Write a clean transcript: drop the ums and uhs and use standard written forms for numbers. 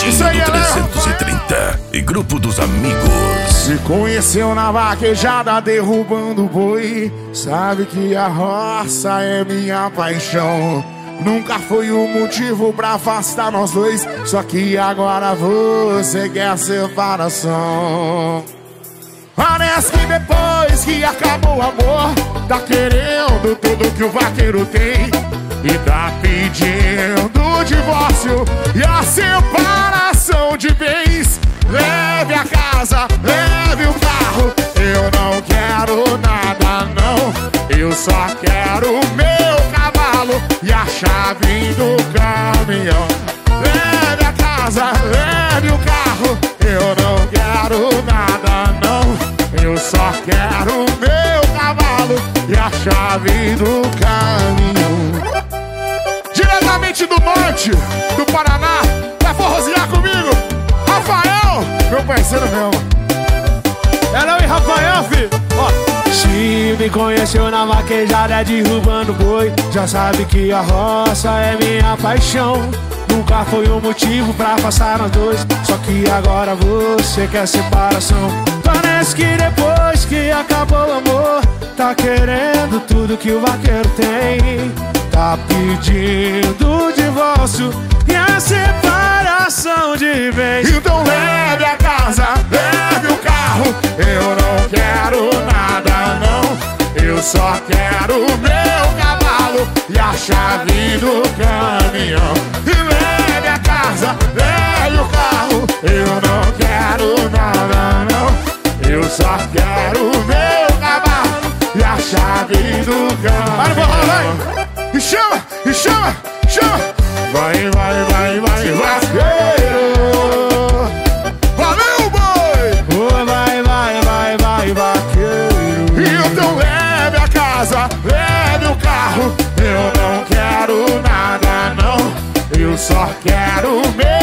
Pretinho 330 e Grupo dos Amigos. Se conheceu na vaquejada derrubando boi, sabe que a roça é minha paixão. Nunca foi o motivo pra afastar nós dois, só que agora você quer separação. Parece que depois que acabou o amor, tá querendo tudo que o vaqueiro tem e tá pedindo o divórcio e a separação de bens. Leve a casa, leve o carro, eu não quero nada não. Eu só quero o meu cavalo e a chave do caminhão. Leve a casa, leve o carro, eu não quero nada não. Eu só quero o meu cavalo e a chave do caminhão. Diretamente do norte, do Paraná, vai forrosear comigo, Rafael, meu parceiro mesmo. É não, e Rafael, filho? Ó. Se me conheceu na vaquejada derrubando boi, já sabe que a roça é minha paixão. Nunca foi um motivo pra afastar nós dois, só que agora você quer separação. Parece que depois que acabou o amor, tá querendo tudo que o vaqueiro tem, tá pedindo o divórcio e a separação de bens. Então leve a casa, leve o carro, eu não quero nada não. Eu só quero o meu cavalo e a chave do caminhão. E leve a casa, leve o carro, eu não quero nada não. Eu só quero o meu cavalo e a chave do caminhão. E chama, e chama, chama. Vai, vai, vai, vai, vaqueiro. Valeu, boi! Oh, vai, vai, vai, vai, vaqueiro. Então leve a casa, leve o carro, eu não quero nada não. Eu só quero o meu